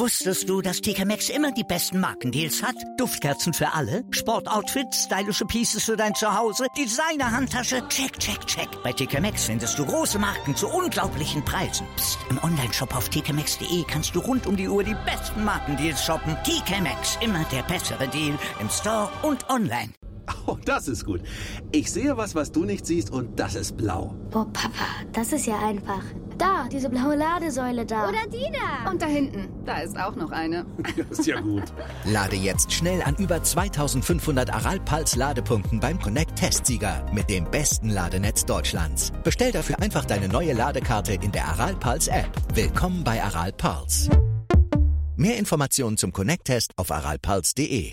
Wusstest du, dass TK Maxx immer die besten Markendeals hat? Duftkerzen für alle, Sportoutfits, stylische Pieces für dein Zuhause, Designer-Handtasche, check, check, check. Bei TK Maxx findest du große Marken zu unglaublichen Preisen. Psst. Im Onlineshop auf tkmaxx.de kannst du rund um die Uhr die besten Markendeals shoppen. TK Maxx, immer der bessere Deal im Store und online. Oh, das ist gut. Ich sehe was du nicht siehst, und das ist blau. Boah, Papa, das ist ja einfach. Da, diese blaue Ladesäule da. Oder die da. Und da hinten, da ist auch noch eine. Das ist ja gut. Lade jetzt schnell an über 2500 Aral-Puls-Ladepunkten beim Connect-Testsieger mit dem besten Ladenetz Deutschlands. Bestell dafür einfach deine neue Ladekarte in der Aral-Puls-App. Willkommen bei Aral-Puls. Mehr Informationen zum Connect-Test auf aralpuls.de.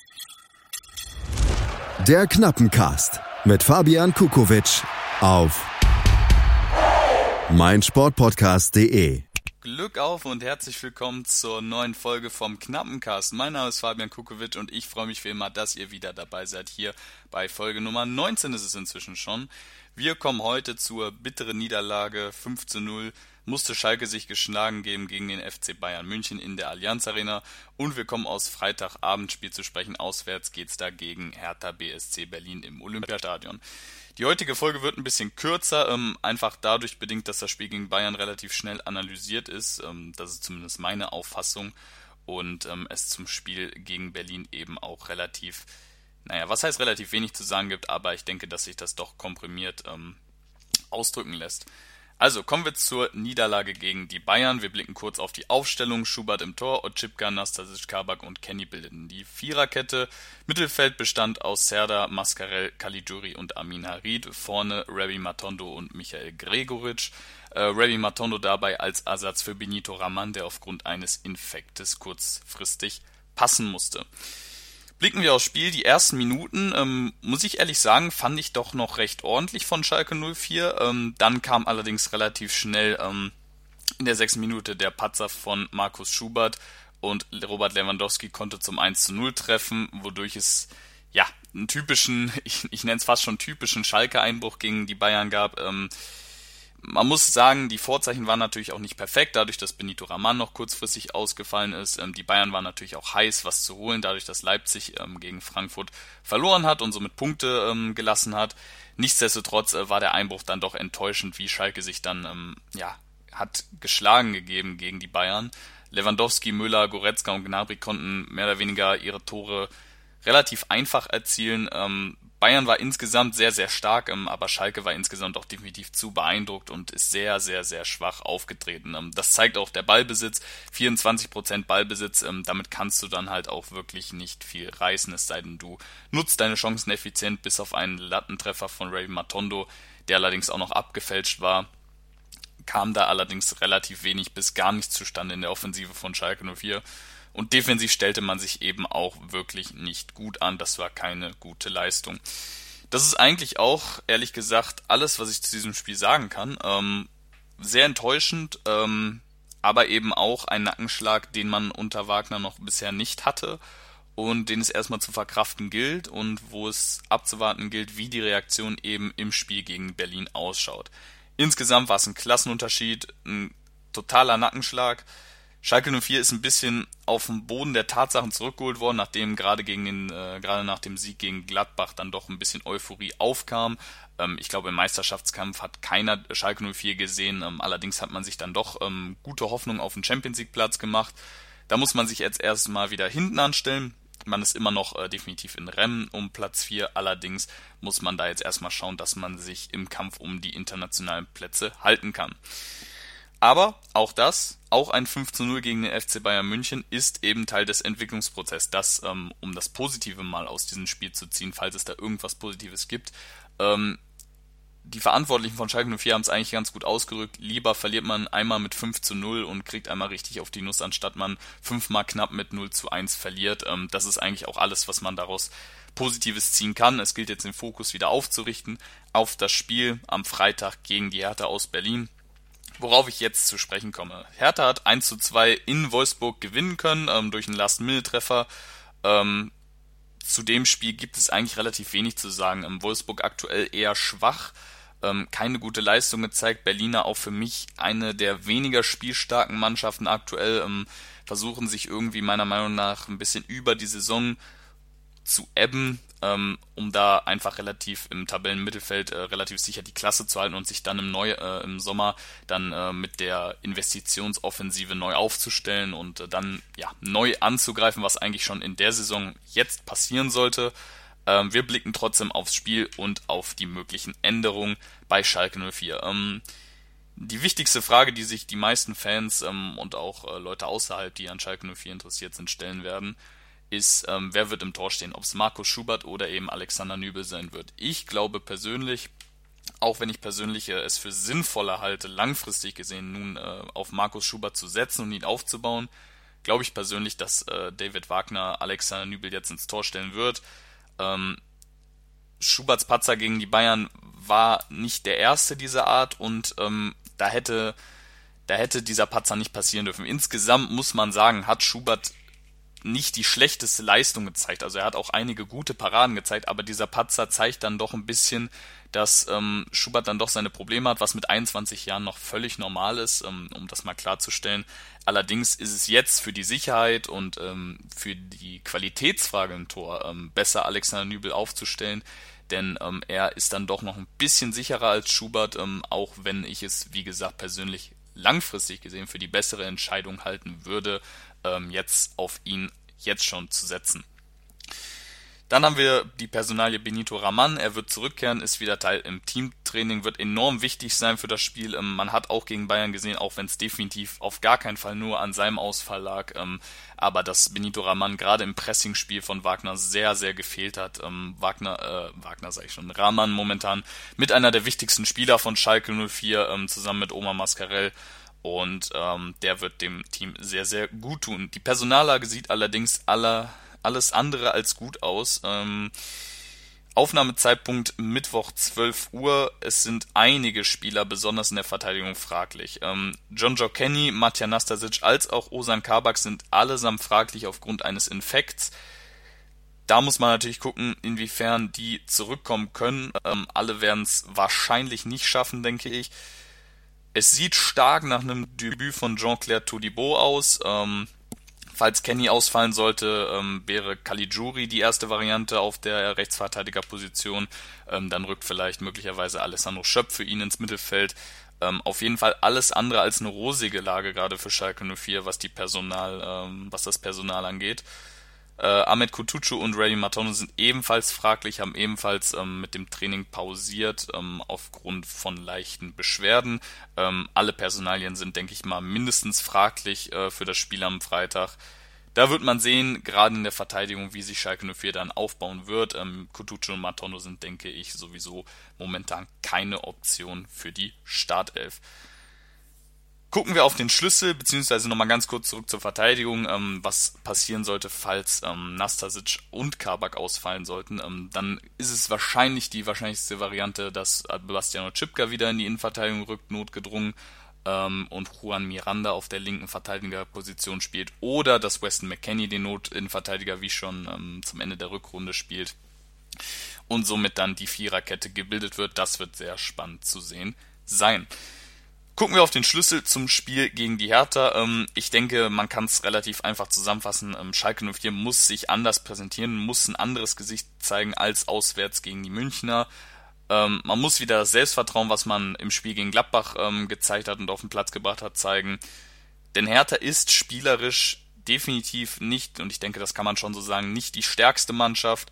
Der Knappencast mit Fabian Kukowitsch auf meinsportpodcast.de. Glück auf und herzlich willkommen zur neuen Folge vom Knappencast. Mein Name ist Fabian Kukowitsch und ich freue mich wie immer, dass ihr wieder dabei seid. Hier bei Folge Nummer 19 ist es inzwischen schon. Wir kommen heute zur bitteren Niederlage. 5:0 musste Schalke sich geschlagen geben gegen den FC Bayern München in der Allianz Arena. Und wir kommen aus Freitagabendspiel zu sprechen. Auswärts geht's da gegen Hertha BSC Berlin im Olympiastadion. Die heutige Folge wird ein bisschen kürzer, einfach dadurch bedingt, dass das Spiel gegen Bayern relativ schnell analysiert ist. Das ist zumindest meine Auffassung. Und es zum Spiel gegen Berlin eben auch relativ wenig zu sagen gibt, aber ich denke, dass sich das doch komprimiert ausdrücken lässt. Also kommen wir zur Niederlage gegen die Bayern. Wir blicken kurz auf die Aufstellung. Schubert im Tor, Otschipka, Nastasic, Kabak und Kenny bildeten die Viererkette. Mittelfeld bestand aus Serdar, Mascarell, Caligiuri und Amin Harid. Vorne Rabbi Matondo und Michael Gregoritsch. Rabbi Matondo dabei als Ersatz für Benito Raman, der aufgrund eines Infektes kurzfristig passen musste. Blicken wir aufs Spiel. Die ersten Minuten, muss ich ehrlich sagen, fand ich doch noch recht ordentlich von Schalke 04. Dann kam allerdings relativ schnell in der 6. Minute der Patzer von Markus Schubert und Robert Lewandowski konnte zum 1:0 treffen, wodurch es einen typischen, ich nenne es fast schon typischen Schalke-Einbruch gegen die Bayern gab. Man muss sagen, die Vorzeichen waren natürlich auch nicht perfekt, dadurch, dass Benito Raman noch kurzfristig ausgefallen ist. Die Bayern waren natürlich auch heiß, was zu holen, dadurch, dass Leipzig gegen Frankfurt verloren hat und somit Punkte gelassen hat. Nichtsdestotrotz war der Einbruch dann doch enttäuschend, wie Schalke sich dann hat geschlagen gegeben gegen die Bayern. Lewandowski, Müller, Goretzka und Gnabry konnten mehr oder weniger ihre Tore relativ einfach erzielen. Bayern war insgesamt sehr, sehr stark, aber Schalke war insgesamt auch definitiv zu beeindruckt und ist sehr, sehr, sehr schwach aufgetreten. Das zeigt auch der Ballbesitz, 24% Ballbesitz, damit kannst du dann halt auch wirklich nicht viel reißen, es sei denn, du nutzt deine Chancen effizient, bis auf einen Lattentreffer von Rabbi Matondo, der allerdings auch noch abgefälscht war, kam da allerdings relativ wenig bis gar nichts zustande in der Offensive von Schalke 04. Und defensiv stellte man sich eben auch wirklich nicht gut an. Das war keine gute Leistung. Das ist eigentlich auch, ehrlich gesagt, alles, was ich zu diesem Spiel sagen kann. Sehr enttäuschend, aber eben auch ein Nackenschlag, den man unter Wagner noch bisher nicht hatte und den es erstmal zu verkraften gilt und wo es abzuwarten gilt, wie die Reaktion eben im Spiel gegen Berlin ausschaut. Insgesamt war es ein Klassenunterschied, ein totaler Nackenschlag. Schalke 04 ist ein bisschen auf den Boden der Tatsachen zurückgeholt worden, nachdem gerade nach dem Sieg gegen Gladbach dann doch ein bisschen Euphorie aufkam. Ich glaube, im Meisterschaftskampf hat keiner Schalke 04 gesehen. Allerdings hat man sich dann doch gute Hoffnung auf den Champions-League-Platz gemacht. Da muss man sich jetzt erstmal wieder hinten anstellen. Man ist immer noch definitiv in Rennen um Platz 4. Allerdings muss man da jetzt erstmal schauen, dass man sich im Kampf um die internationalen Plätze halten kann. Aber auch ein 5:0 gegen den FC Bayern München ist eben Teil des Entwicklungsprozesses. Das, um das Positive mal aus diesem Spiel zu ziehen, falls es da irgendwas Positives gibt. Die Verantwortlichen von Schalke 04 haben es eigentlich ganz gut ausgerückt. Lieber verliert man einmal mit 5:0 und kriegt einmal richtig auf die Nuss, anstatt man 5-mal knapp mit 0:1 verliert. Das ist eigentlich auch alles, was man daraus Positives ziehen kann. Es gilt jetzt den Fokus wieder aufzurichten auf das Spiel am Freitag gegen die Hertha aus Berlin. Worauf ich jetzt zu sprechen komme. Hertha hat 1:2 in Wolfsburg gewinnen können, durch einen Last-Minute-Treffer. Zu dem Spiel gibt es eigentlich relativ wenig zu sagen. Wolfsburg aktuell eher schwach, keine gute Leistung gezeigt. Berliner auch für mich eine der weniger spielstarken Mannschaften aktuell. versuchen sich irgendwie meiner Meinung nach ein bisschen über die Saison zu ebben, um da einfach relativ im Tabellenmittelfeld relativ sicher die Klasse zu halten und sich dann im Sommer dann mit der Investitionsoffensive neu aufzustellen und dann neu anzugreifen, was eigentlich schon in der Saison jetzt passieren sollte. Wir blicken trotzdem aufs Spiel und auf die möglichen Änderungen bei Schalke 04. Die wichtigste Frage, die sich die meisten Fans und auch Leute außerhalb, die an Schalke 04 interessiert sind, stellen werden, ist, wer wird im Tor stehen, ob es Markus Schubert oder eben Alexander Nübel sein wird. Ich glaube persönlich, auch wenn ich persönlich es für sinnvoller halte, langfristig gesehen nun auf Markus Schubert zu setzen und ihn aufzubauen, glaube ich persönlich, dass David Wagner Alexander Nübel jetzt ins Tor stellen wird. Schuberts Patzer gegen die Bayern war nicht der erste dieser Art und da hätte dieser Patzer nicht passieren dürfen. Insgesamt muss man sagen, hat Schubert nicht die schlechteste Leistung gezeigt. Also er hat auch einige gute Paraden gezeigt, aber dieser Patzer zeigt dann doch ein bisschen, dass Schubert dann doch seine Probleme hat, was mit 21 Jahren noch völlig normal ist, um das mal klarzustellen. Allerdings ist es jetzt für die Sicherheit und für die Qualitätsfrage im Tor besser, Alexander Nübel aufzustellen, denn er ist dann doch noch ein bisschen sicherer als Schubert, auch wenn ich es, wie gesagt, persönlich langfristig gesehen für die bessere Entscheidung halten würde, jetzt auf ihn jetzt schon zu setzen. Dann haben wir die Personalie Benito Raman. Er wird zurückkehren, ist wieder Teil im Teamtraining, wird enorm wichtig sein für das Spiel. Man hat auch gegen Bayern gesehen, auch wenn es definitiv auf gar keinen Fall nur an seinem Ausfall lag, aber dass Benito Raman gerade im Pressingspiel von Wagner sehr, sehr gefehlt hat. Raman momentan mit einer der wichtigsten Spieler von Schalke 04, zusammen mit Omar Mascarell. Und der wird dem Team sehr, sehr gut tun. Die Personallage sieht allerdings alles andere als gut aus. Aufnahmezeitpunkt Mittwoch 12 Uhr. Es sind einige Spieler, besonders in der Verteidigung, fraglich. John-Joe Kenny, Matija Nastasic als auch Ozan Kabak sind allesamt fraglich aufgrund eines Infekts. Da muss man natürlich gucken, inwiefern die zurückkommen können. Alle werden es wahrscheinlich nicht schaffen, denke ich. Es sieht stark nach einem Debüt von Jean-Claire Todibo aus. Falls Kenny ausfallen sollte, wäre Caligiuri die erste Variante auf der Rechtsverteidigerposition. Dann rückt vielleicht möglicherweise Alessandro Schöpf für ihn ins Mittelfeld. Auf jeden Fall alles andere als eine rosige Lage, gerade für Schalke 04, was das Personal angeht. Ahmed Kutucu und Redi Matondo sind ebenfalls fraglich, haben ebenfalls mit dem Training pausiert aufgrund von leichten Beschwerden. Alle Personalien sind, denke ich mal, mindestens fraglich für das Spiel am Freitag. Da wird man sehen, gerade in der Verteidigung, wie sich Schalke 04 dann aufbauen wird. Kutucu und Matondo sind, denke ich, sowieso momentan keine Option für die Startelf. Gucken wir auf den Schlüssel, beziehungsweise nochmal ganz kurz zurück zur Verteidigung, was passieren sollte, falls Nastasic und Kabak ausfallen sollten. Dann ist es wahrscheinlich die wahrscheinlichste Variante, dass Bastiano Cipka wieder in die Innenverteidigung rückt, notgedrungen, und Juan Miranda auf der linken Verteidigerposition spielt, oder dass Weston McKennie den Not-Innenverteidiger wie schon zum Ende der Rückrunde spielt und somit dann die Viererkette gebildet wird. Das wird sehr spannend zu sehen sein. Gucken wir auf den Schlüssel zum Spiel gegen die Hertha. Ich denke, man kann es relativ einfach zusammenfassen. Schalke 04 muss sich anders präsentieren, muss ein anderes Gesicht zeigen als auswärts gegen die Münchner. Man muss wieder das Selbstvertrauen, was man im Spiel gegen Gladbach gezeigt hat und auf den Platz gebracht hat, zeigen. Denn Hertha ist spielerisch definitiv nicht, und ich denke, das kann man schon so sagen, nicht die stärkste Mannschaft.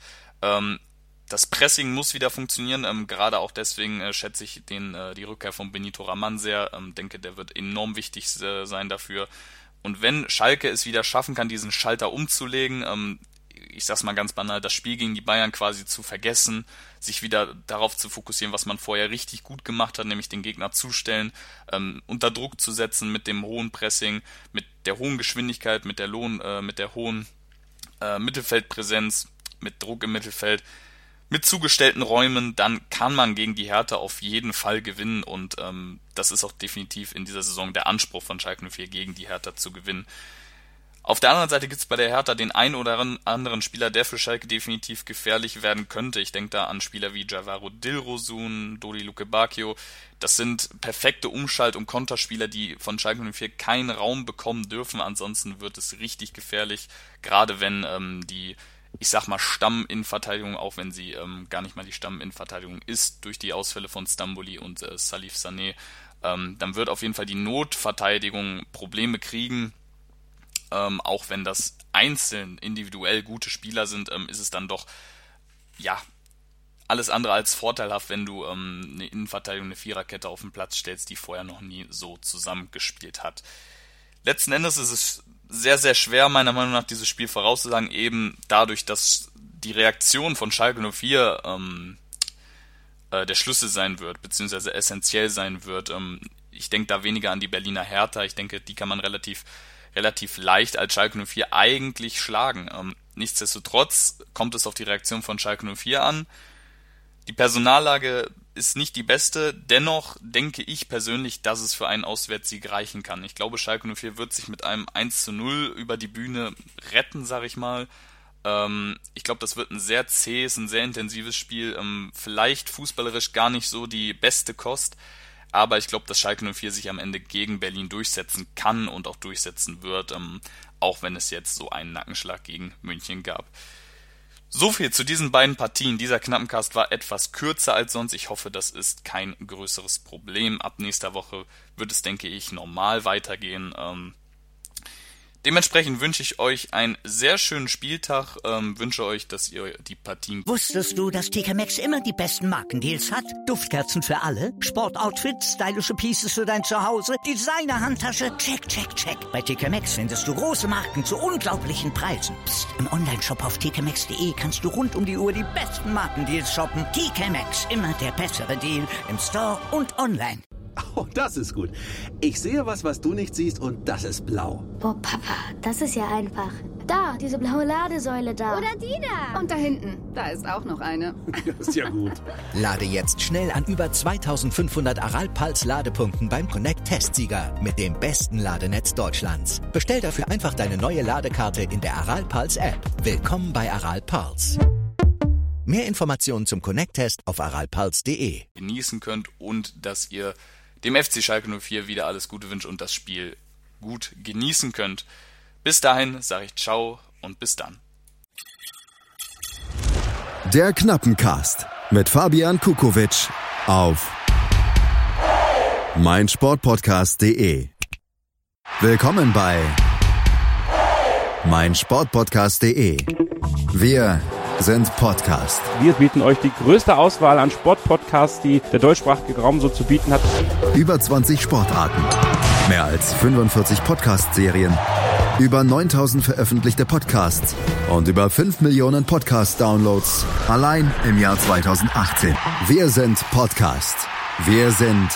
Das Pressing muss wieder funktionieren, gerade auch deswegen schätze ich die Rückkehr von Benito Raman sehr, denke, der wird enorm wichtig sein dafür. Und wenn Schalke es wieder schaffen kann, diesen Schalter umzulegen, ich sag's mal ganz banal, das Spiel gegen die Bayern quasi zu vergessen, sich wieder darauf zu fokussieren, was man vorher richtig gut gemacht hat, nämlich den Gegner zustellen, unter Druck zu setzen mit dem hohen Pressing, mit der hohen Geschwindigkeit, mit der hohen Mittelfeldpräsenz, mit Druck im Mittelfeld, mit zugestellten Räumen, dann kann man gegen die Hertha auf jeden Fall gewinnen, und das ist auch definitiv in dieser Saison der Anspruch von Schalke 04, gegen die Hertha zu gewinnen. Auf der anderen Seite gibt es bei der Hertha den einen oder anderen Spieler, der für Schalke definitiv gefährlich werden könnte. Ich denke da an Spieler wie Javaro Dilrosun, Dodi Lukebakio. Das sind perfekte Umschalt- und Konterspieler, die von Schalke 04 keinen Raum bekommen dürfen. Ansonsten wird es richtig gefährlich, gerade wenn die, ich sag mal, Stamminnenverteidigung, auch wenn sie gar nicht mal die Stamminnenverteidigung ist, durch die Ausfälle von Stambouli und Salif Sané, dann wird auf jeden Fall die Notverteidigung Probleme kriegen. Auch wenn das einzeln individuell gute Spieler sind, ist es dann doch alles andere als vorteilhaft, wenn du eine Innenverteidigung, eine Viererkette auf den Platz stellst, die vorher noch nie so zusammengespielt hat. Letzten Endes ist es sehr, sehr schwer, meiner Meinung nach, dieses Spiel vorauszusagen, eben dadurch, dass die Reaktion von Schalke 04 der Schlüssel sein wird, beziehungsweise essentiell sein wird. Ich denke da weniger an die Berliner Hertha, ich denke, die kann man relativ leicht als Schalke 04 eigentlich schlagen. Nichtsdestotrotz kommt es auf die Reaktion von Schalke 04 an. Die Personallage ist nicht die beste, dennoch denke ich persönlich, dass es für einen Auswärtssieg reichen kann. Ich glaube, Schalke 04 wird sich mit einem 1:0 über die Bühne retten, sag ich mal. Ich glaube, das wird ein sehr zähes, ein sehr intensives Spiel, vielleicht fußballerisch gar nicht so die beste Kost. Aber ich glaube, dass Schalke 04 sich am Ende gegen Berlin durchsetzen kann und auch durchsetzen wird, auch wenn es jetzt so einen Nackenschlag gegen München gab. So viel zu diesen beiden Partien. Dieser Knappencast war etwas kürzer als sonst. Ich hoffe, das ist kein größeres Problem. Ab nächster Woche wird es, denke ich, normal weitergehen. Dementsprechend wünsche ich euch einen sehr schönen Spieltag, wünsche euch, dass ihr die Partien... Wusstest du, dass TK Maxx immer die besten Markendeals hat? Duftkerzen für alle, Sportoutfits, stylische Pieces für dein Zuhause, Designer-Handtasche, check, check, check. Bei TK Maxx findest du große Marken zu unglaublichen Preisen. Psst. Im Onlineshop auf tkmaxx.de kannst du rund um die Uhr die besten Markendeals shoppen. TK Maxx, immer der bessere Deal im Store und online. Oh, das ist gut. Ich sehe was du nicht siehst und das ist blau. Boah, Papa, das ist ja einfach. Da, diese blaue Ladesäule da. Oder die da. Und da hinten, da ist auch noch eine. Das ist ja gut. Lade jetzt schnell an über 2500 Aral-Pulse-Ladepunkten beim Connect-Testsieger mit dem besten Ladenetz Deutschlands. Bestell dafür einfach deine neue Ladekarte in der Aral-Pulse-App. Willkommen bei Aral-Pulse. Mehr Informationen zum Connect-Test auf aralpulse.de. Genießen könnt und dass ihr dem FC Schalke 04 wieder alles Gute wünscht und das Spiel gut genießen könnt. Bis dahin sage ich ciao und bis dann. Der Knappencast mit Fabian Kukovic auf meinsportpodcast.de. Willkommen bei meinsportpodcast.de. Wir sind Podcast. Wir bieten euch die größte Auswahl an Sportpodcasts, die der deutschsprachige Raum so zu bieten hat. Über 20 Sportarten, mehr als 45 Podcast-Serien, über 9000 veröffentlichte Podcasts und über 5 Millionen Podcast-Downloads allein im Jahr 2018. Wir sind Podcast. Wir sind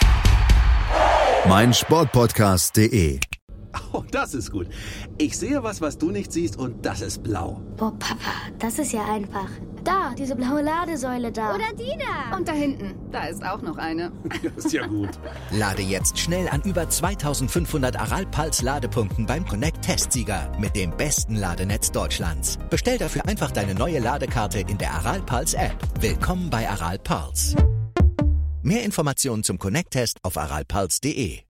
meinsportpodcast.de. Oh, das ist gut. Ich sehe was du nicht siehst und das ist blau. Boah, Papa, das ist ja einfach. Da, diese blaue Ladesäule da. Oder die da. Und da hinten, da ist auch noch eine. Das ist ja gut. Lade jetzt schnell an über 2500 Aral-Pulse-Ladepunkten beim Connect-Testsieger mit dem besten Ladenetz Deutschlands. Bestell dafür einfach deine neue Ladekarte in der Aral-Pulse-App. Willkommen bei Aral-Pulse. Mehr Informationen zum Connect-Test auf aralpulse.de.